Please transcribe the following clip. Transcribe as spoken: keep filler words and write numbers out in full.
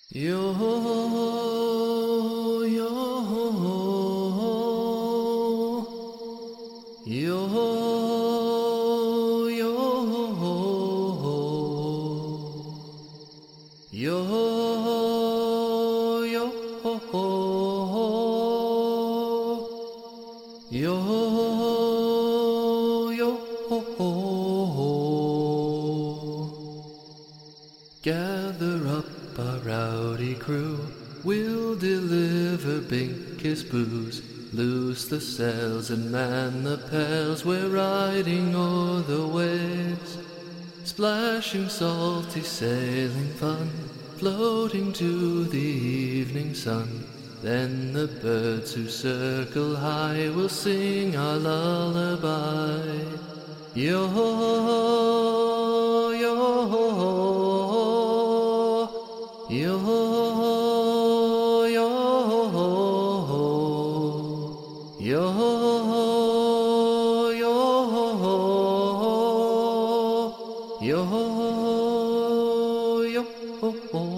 Yo, yo, yo, yo, yo, yo, yo, yo. Gather up our rowdy crew, we'll deliver Binkies booze. Loose the sails and man the pails, we're riding o'er the waves. Splashing salty sailing fun, floating to the evening sun. Then the birds who circle high will sing our lullaby. Yo, yo, yo, yo, yo, yo, yo, yo.